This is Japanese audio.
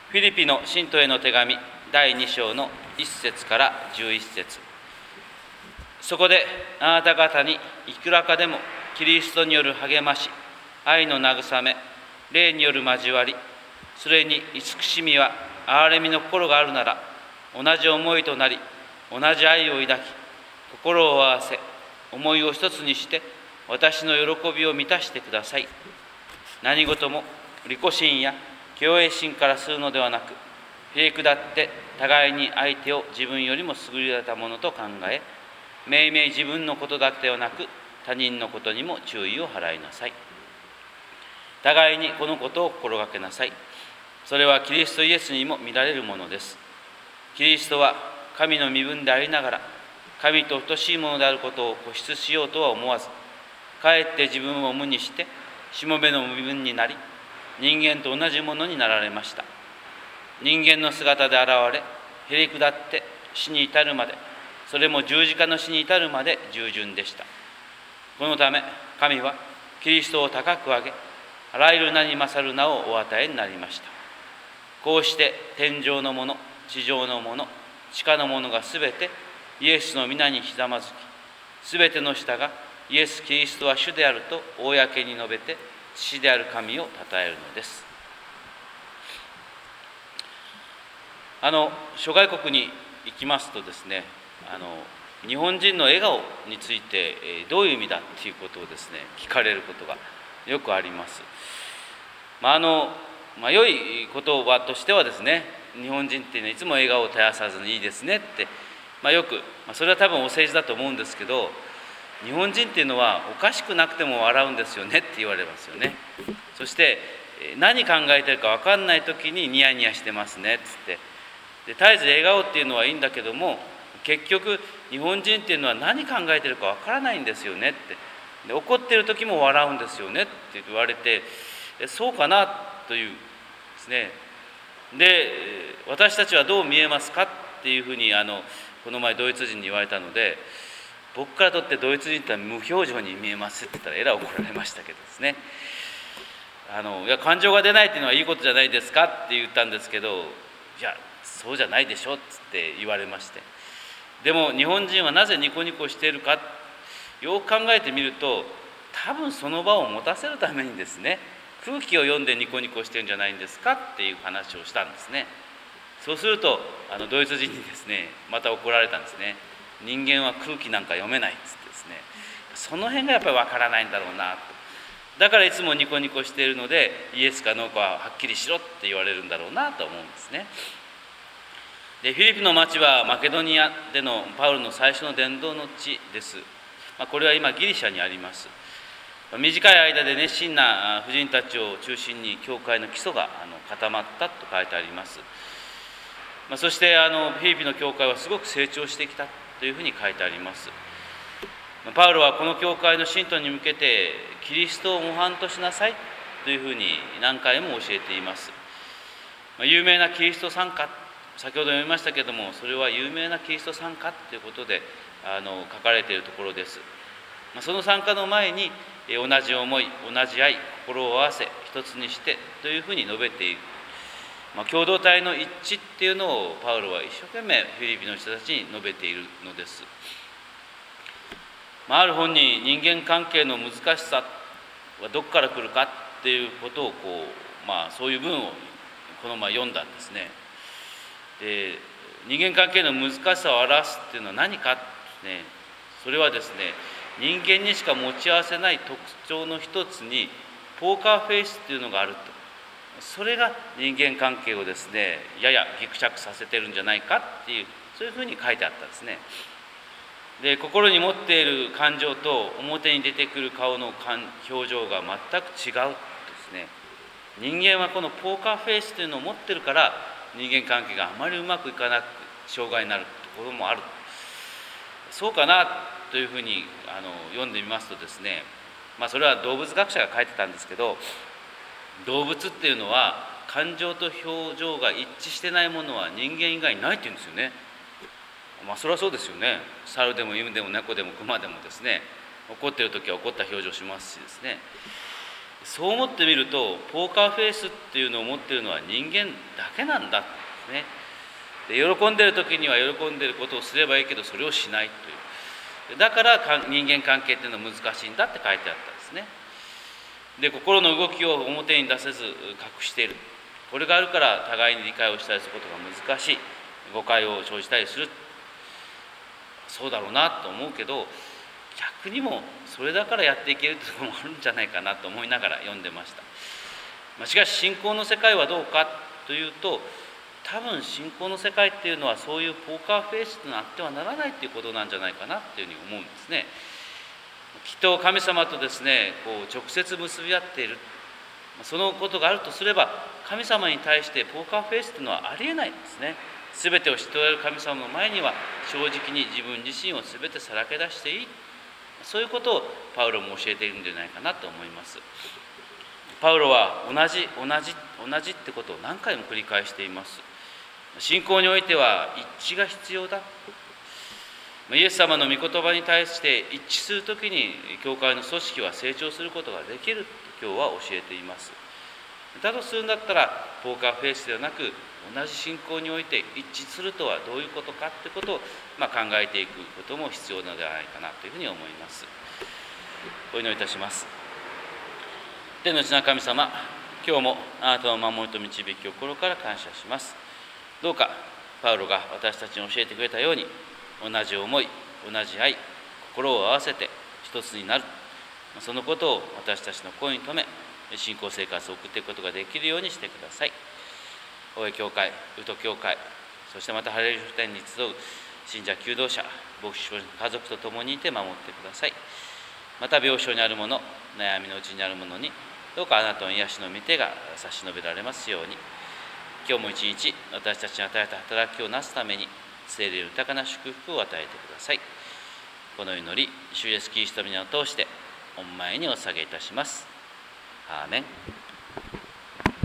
フィリピの信徒への手紙第2章の1節から11節。そこであなた方にいくらかでもキリストによる励まし、愛の慰め、霊による交わり、それに慈しみは憐れみの心があるなら、同じ思いとなり、同じ愛を抱き、心を合わせ、思いを一つにして、私の喜びを満たしてください。何事も利己心や共栄心からするのではなく、へりくだって互いに相手を自分よりも優れたものと考え、めいめい自分のことだけではなく、他人のことにも注意を払いなさい。互いにこのことを心がけなさい。それはキリストイエスにも見られるものです。キリストは神の身分でありながら、神と等しいものであることを固執しようとは思わず、かえって自分を無にして、しもべの身分になり、人間と同じものになられました。人間の姿で現れ、へりくだって死に至るまで、それも十字架の死に至るまで従順でした。このため神はキリストを高く上げ、あらゆる名に勝る名をお与えになりました。こうして天上のもの、地上のもの、地下のものがすべてイエスの皆にひざまずき、すべての舌がイエス・キリストは主であると公に述べて、父である神をたたえるのです。諸外国に行きますとですね、日本人の笑顔についてどういう意味だっていうことをですね、聞かれることがよくあります。良い言葉としてはですね、日本人っていうのはいつも笑顔を絶やさずにいいですねって、よく、それは多分お世辞だと思うんですけど、日本人っていうのはおかしくなくても笑うんですよねって言われますよね。そして何考えてるか分かんない時にニヤニヤしてますねっつって、で絶えず笑顔っていうのはいいんだけども、結局日本人っていうのは何考えてるか分からないんですよねって、で怒ってる時も笑うんですよねって言われて、そうかなというですね。で私たちはどう見えますかっていうふうにこの前ドイツ人に言われたので、僕からとってドイツ人って無表情に見えますって言ったらえらい怒られましたけどですね、いや感情が出ないっていうのはいいことじゃないですかって言ったんですけど、いやそうじゃないでしょって言われまして、でも日本人はなぜニコニコしているか、よく考えてみると、多分その場を持たせるためにですね、空気を読んでニコニコしてるんじゃないんですかっていう話をしたんですね。そうするとドイツ人にですね、また怒られたんですね。人間は空気なんか読めないっつってですね、その辺がやっぱりわからないんだろうなと。だからいつもニコニコしているので、イエスかノーかははっきりしろって言われるんだろうなと思うんですね。でフィリピンの町はマケドニアでのパウロの最初の伝道の地です。これは今ギリシャにあります。短い間で熱心な婦人たちを中心に教会の基礎が固まったと書いてあります。そしてフィリピンの教会はすごく成長してきたというふうに書いてあります。パウロはこの教会の信徒に向けてキリストを模範としなさいというふうに何回も教えています。有名なキリスト賛歌、先ほど読みましたけれども、それは有名なキリスト賛歌ということで書かれているところです。その賛歌の前に同じ思い、同じ愛、心を合わせ一つにしてというふうに述べている。共同体の一致っていうのをパウロは一生懸命フィリピンの人たちに述べているのです。ある本に人間関係の難しさはどこから来るかっていうことをそういう文をこの前読んだんですね。で人間関係の難しさを表すっていうのは何かってね、それはですね、人間にしか持ち合わせない特徴の一つにポーカーフェイスっていうのがあると。それが人間関係をですね、ややぎくしゃくさせてるんじゃないかっていう、そういうふうに書いてあったんですね。で心に持っている感情と表に出てくる顔の表情が全く違うですね。人間はこのポーカーフェイスというのを持ってるから、人間関係があまりうまくいかなく障害になるところもある。そうかなというふうに読んでみますとですね、それは動物学者が書いてたんですけど、動物っていうのは感情と表情が一致してないものは人間以外にないっていうんですよね。それはそうですよね。猿でも犬でも猫でも熊でもですね、怒っている時は怒った表情しますしですね。 そう思ってみると、ポーカーフェイスっていうのを持っているのは人間だけなんだですね。で、喜んでいる時には喜んでいることをすればいいけど、それをしないという。だから人間関係っていうのは難しいんだって書いてあったんですね。で、心の動きを表に出せず隠している。これがあるから互いに理解をしたりすることが難しい。誤解を生じたりする。そうだろうなと思うけど、逆にもそれだからやっていけるというところもあるんじゃないかなと思いながら読んでました。しかし信仰の世界はどうかというと、多分信仰の世界っていうのはそういうポーカーフェイスになってはならないということなんじゃないかなっていうふうに思うんですね。きっと神様とですね、直接結び合っている、そのことがあるとすれば、神様に対してポーカーフェイスというのはありえないんですね。全てを知っておられる神様の前には正直に自分自身を全てさらけ出していい、そういうことをパウロも教えているんじゃないかなと思います。パウロは同じってことを何回も繰り返しています。信仰においては一致が必要だ。イエス様の御言葉に対して一致するときに教会の組織は成長することができると今日は教えています。だとするんだったら、ポーカーフェイスではなく、同じ信仰において一致するとはどういうことかということを考えていくことも必要なのではないかなというふうに思います。お祈りいたします。天の地な神様、今日もあなたの守りと導きを心から感謝します。どうかパウロが私たちに教えてくれたように、同じ思い、同じ愛、心を合わせて一つになる、そのことを私たちの声に留め、信仰生活を送っていくことができるようにしてください。大江教会、宇都教会、そしてまたハレルヤ書店に集う信者求道者、牧師家族と共にいて守ってください。また病床にある者、悩みのうちにある者に、どうかあなたの癒しの御手が差し伸べられますように。今日も一日私たちに与えた働きをなすために、聖霊の豊かな祝福を与えてください。この祈り、主イエスキリストの皆を通して御前にお捧げいたします。アーメン。